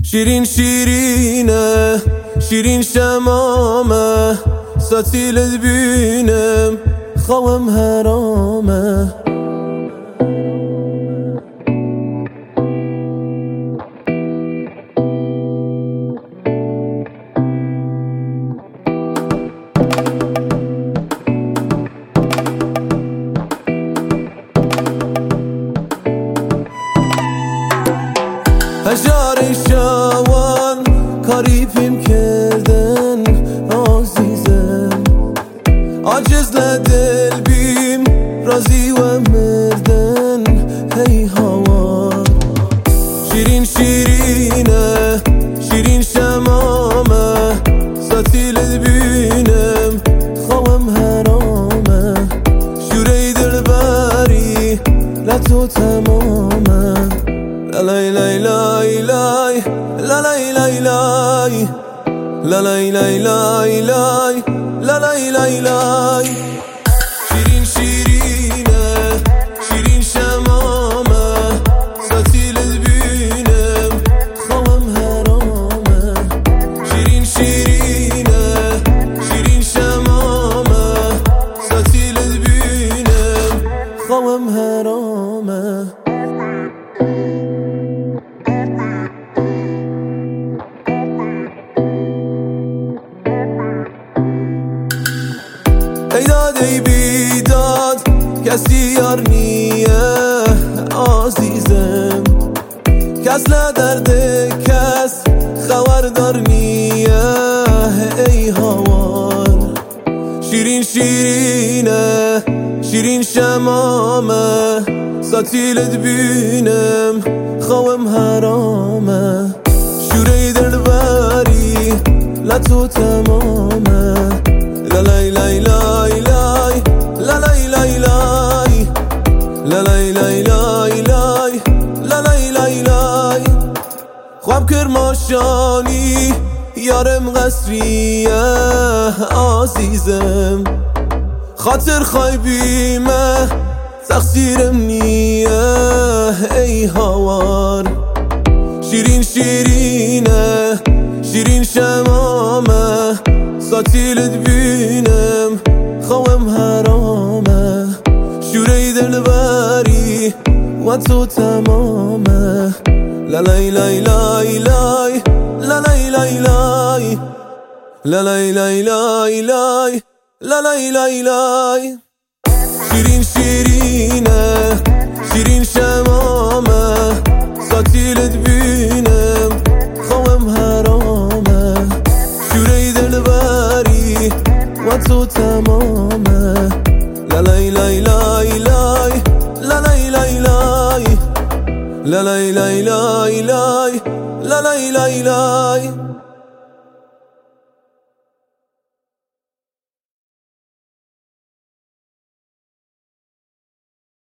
شیرین شیرینه شیرین شمامه ستیلت بینم خوام حرامه هجار شوان کاری پیم کردن عزیزم عاجز لدل بیم رازی و مردن هی هوا شیرین شیرینه شیرین شمامه ستیلت بینم خوام حرامه شوری دلبری لطو تمامه لا لا لا لا لا لا لا لا لا لا لا لا شیرین شیرینه شیرین شمامه ستیلت بینم خوام حرامه شیرین شیرینه شیرین شمامه ستیلت بینم خوام حرامه ای داد ای بیداد کسی یار نیه عزیزم کس لدرد کس خبردار نیه ای هوار شیرین شیرینه شیرین شمامه ستیلت بینم خوام حرامه شوری دلبری لطو تمامه لا لا لا لا لا لا لا لا لا لا خواب کرماشانی یارم قصریه عزیزم خاطر خایبیمه تقصیرم نیه ای هوار شیرین شیرینه شیرین شمامه ستیلت بینم خوام حرامه شوری دلبری و تو تمامه لا لا لا لا لا لا لا لا شیرین شیرینه شیرین شمامه ستیلت بینم خوام حرامه شوری دلبری و تو تمامه لا لا لا لا لا لا لا لا